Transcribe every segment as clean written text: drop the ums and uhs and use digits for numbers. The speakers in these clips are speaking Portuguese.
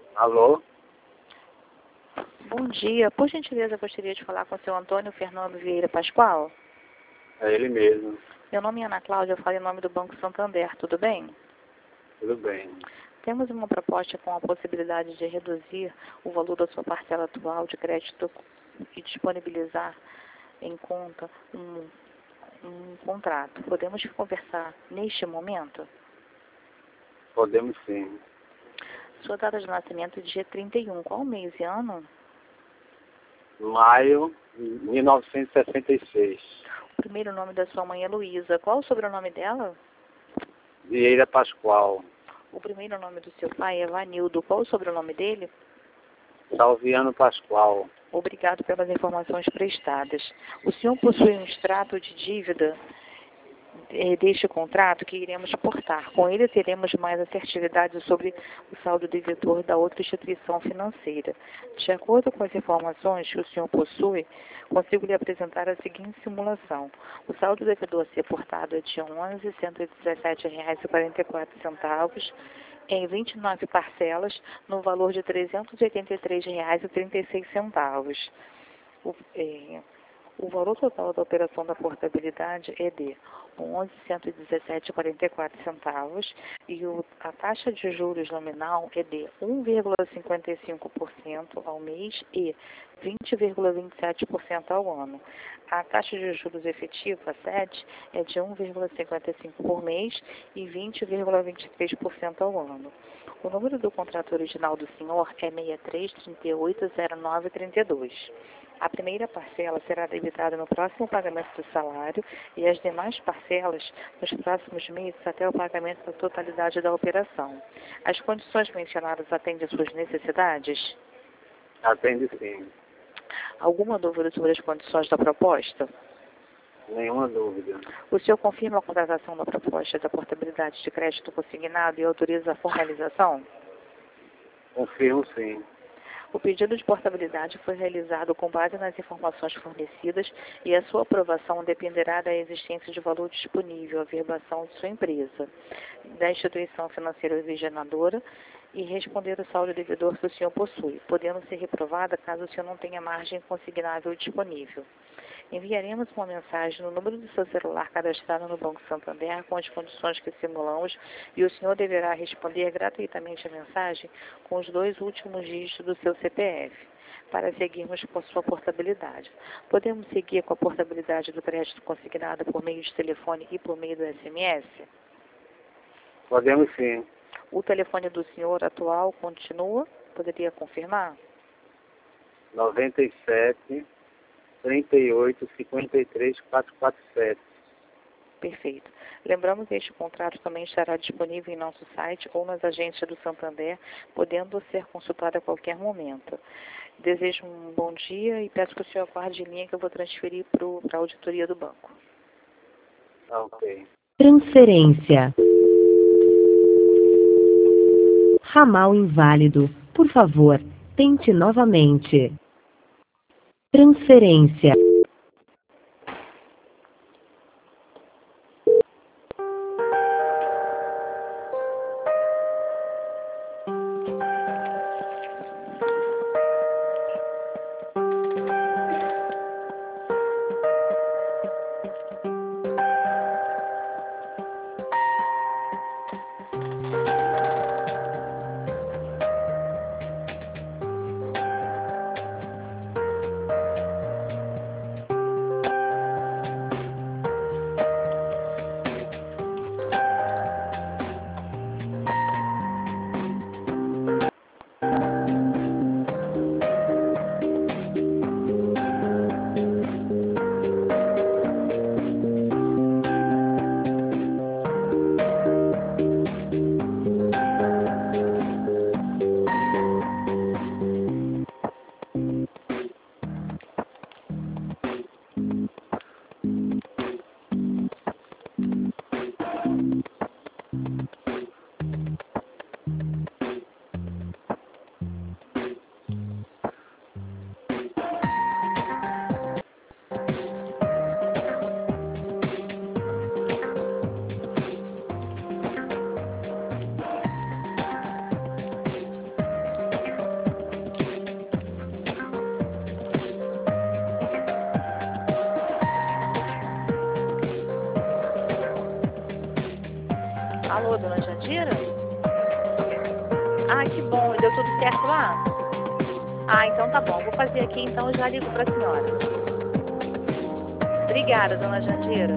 Alô? Bom dia. Por gentileza, gostaria de falar com o seu Antônio Fernando Vieira Pascoal. É ele mesmo. Meu nome é Ana Cláudia, eu falo em nome do Banco Santander, tudo bem? Tudo bem. Temos uma proposta com a possibilidade de reduzir o valor da sua parcela atual de crédito e disponibilizar em conta um contrato. Podemos conversar neste momento? Podemos sim. Sua data de nascimento é dia 31. Qual mês e ano? Maio de 1966. O primeiro nome da sua mãe é Luísa. Qual o sobrenome dela? Vieira Pascoal. O primeiro nome do seu pai é Vanildo. Qual o sobrenome dele? Salviano Pascoal. Obrigado pelas informações prestadas. O senhor possui um extrato de dívida deste contrato que iremos portar. Com ele teremos mais assertividade sobre o saldo devedor da outra instituição financeira. De acordo com as informações que o senhor possui, consigo lhe apresentar a seguinte simulação. O saldo devedor a ser portado é de R$ 11.117,44 em 29 parcelas, no valor de R$ 383,36. O valor total da operação da portabilidade é de R$ 11.117,44 e a taxa de juros nominal é de 1,55% ao mês e 20,27% ao ano. A taxa de juros efetiva, a sede, é de 1,55% por mês e 20,23% ao ano. O número do contrato original do senhor é 63380932. A primeira parcela será debitada no próximo pagamento do salário e as demais parcelas nos próximos meses até o pagamento da totalidade da operação. As condições mencionadas atendem às suas necessidades? Atende sim. Alguma dúvida sobre as condições da proposta? Nenhuma dúvida. O senhor confirma a contratação da proposta da portabilidade de crédito consignado e autoriza a formalização? Confirmo sim. O pedido de portabilidade foi realizado com base nas informações fornecidas e a sua aprovação dependerá da existência de valor disponível, a verbação de sua empresa, da instituição financeira originadora e responder o saldo devedor que o senhor possui, podendo ser reprovada caso o senhor não tenha margem consignável disponível. Enviaremos uma mensagem no número do seu celular cadastrado no Banco Santander com as condições que simulamos e o senhor deverá responder gratuitamente a mensagem com os 2 últimos dígitos do seu CPF, para seguirmos com a sua portabilidade. Podemos seguir com a portabilidade do crédito consignado por meio de telefone e por meio do SMS? Podemos sim. O telefone do senhor atual continua? Poderia confirmar? 97 38 53 447. Perfeito. Lembramos que este contrato também estará disponível em nosso site ou nas agências do Santander, podendo ser consultado a qualquer momento. Desejo um bom dia e peço que o senhor aguarde em linha que eu vou transferir para a auditoria do banco. Ok. Transferência. Ramal inválido. Por favor, tente novamente. Transferência. Ah, que bom. Deu tudo certo lá? Ah, então tá bom. Vou fazer aqui, então eu já ligo para a senhora. Obrigada, dona Jandira.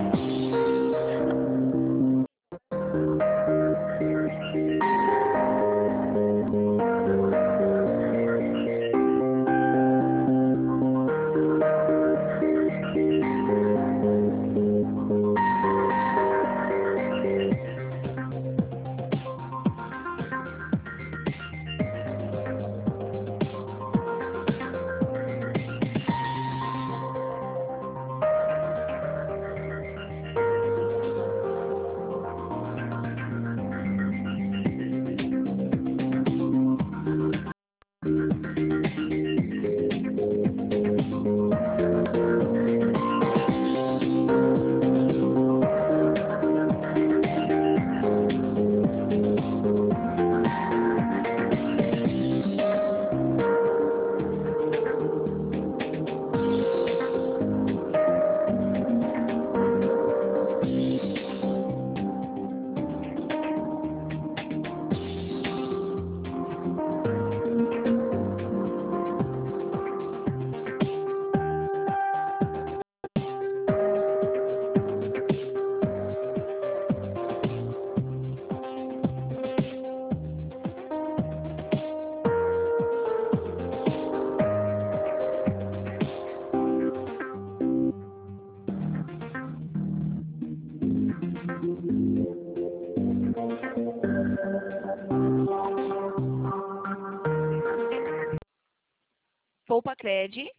Poupa Cred.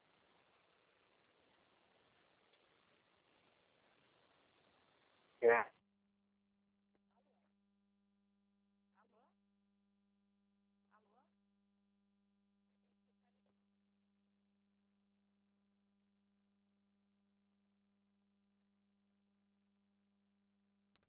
Yeah.